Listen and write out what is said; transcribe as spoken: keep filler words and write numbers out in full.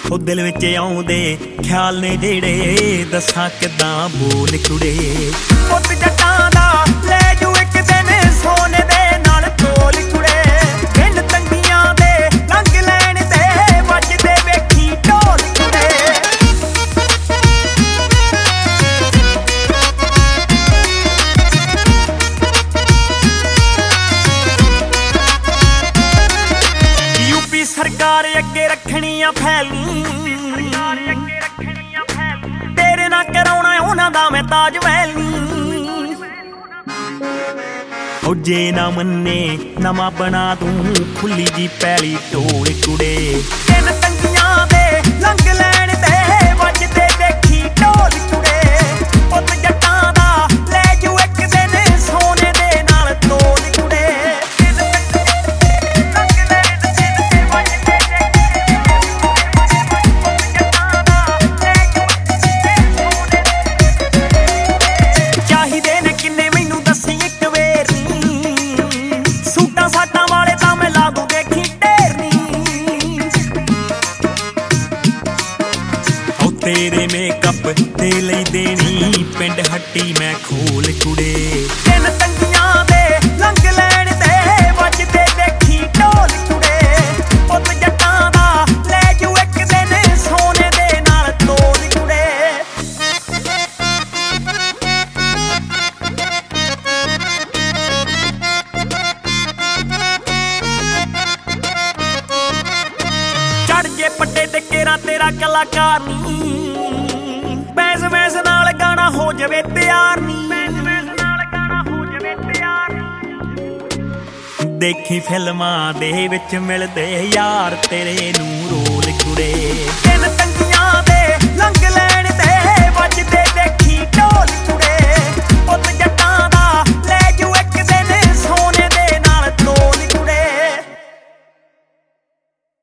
ਉਹ ਦਿਲ ਵਿੱਚ ਆਉਂਦੇ ਖਿਆਲ ਨੇ ਜਿਹੜੇ ਦੱਸਾਂ ਕਿੱਦਾਂ ਬੋਲ ਕੁੜੇ। ਪੁੱਤ ਜੱਟਾਂ ਦਾ ਲੈ ਜੂ ਇੱਕ ਦਿਨ ਸੋਨੇ ਦੇ ਨਾਲ ਤੋਲ ਕੁੜੇ। ਦਿਨ ਤੰਗੀਆਂ ਦੇ ਲੰਘ ਲੈਣ ਤੇ ਵੱਜਦੇ ਵੇਖੀ ਢੋਲ ਕੁੜੇ। ਯੂਪੀ ਸਰਕਾਰ ਅੱਗੇ ਰੱਖਣੀਆਂ ਫੈਲੀ, ਤੇਰੇ ਨਾਲ ਕਰਾਉਣਾ ਉਹਨਾਂ ਦਾ ਮੈਂ ਤਾਜ ਮਹਿਲ। ਉਹ ਜੇ ਨਾ ਮੰਨੇ ਨਵਾਂ ਬਣਾ ਦੂੰ ਖੁੱਲੀ ਜੀ ਪੈਲੀ ਢੋਲ ਕੁੜੇ। ਦਿਨ ਤੰਗੀਆਂ ਦੇ ਲੰਘ ਲੈਣ ਤੇ ਵੱਜਦੇ ਦੇਖੀ ਢੋਲ ਕੁੜੇ। ਪੁੱਤ ਜੱਟਾਂ ਦਾ ਲੈ ਜੂ ਇੱਕ ਦਿਨ ਸੋਨੇ ਦੇ ਨਾਲ ਤੋਲ ਕੁੜੇ। ਚਾਹੀਦੇ ਨੇ ਕਿੰਨੇ ਮੈਨੂੰ ਦੱਸੀ ਇੱਕ ਵੇਰੀ, ਸੂਟਾਂ ਸਾਟਾਂ ਵਾਲੇ ਤਾਂ ਮੈਂ ਲਾ ਦੂੰ ਦੇਖੀ ਢੇਰਨੀ। ਉਹ ਤੇਰੇ ਮੇਕਅਪ ਤੇ ਲਈ ਦੇਣੀ ਪਿੰਡ ਹੱਟੀ ਮੈਂ ਖੋਲ ਕੁੜੇ। ਦਿਨ ਤੰਗੀਆਂ ਦੇ ਲੰਘ ਲੈਣ ਤੇ ਵੱਜਦੇ ਦੇਖੀ ਢੋਲ ਕੁੜੇ। ਪੁੱਤ ਜੱਟਾਂ ਦਾ ਲੈ ਜੂ ਇੱਕ ਦਿਨ ਸੋਨੇ ਦੇ ਨਾਲ ਤੋਲ ਕੁੜੇ। ਚੜ ਜੇ ਪੱਟੇ ਤੇ ਕੇਰਾ ਤੇਰਾ ਕਲਾਕਾਰ ਨੀ, ਬੈਸ ਬੈਸ ਨਾਲ ਗਾਣਾ ਹੋ ਜਾਵੇ ਤਿਆਰ ਨੀ। ਦੇਖੀ ਫਿਲਮਾਂ ਦੇ ਵਿੱਚ ਮਿਲਦੇ ਯਾਰ ਤੇਰੇ ਨੂੰ ਰੋਲ ਕੁੜੇ।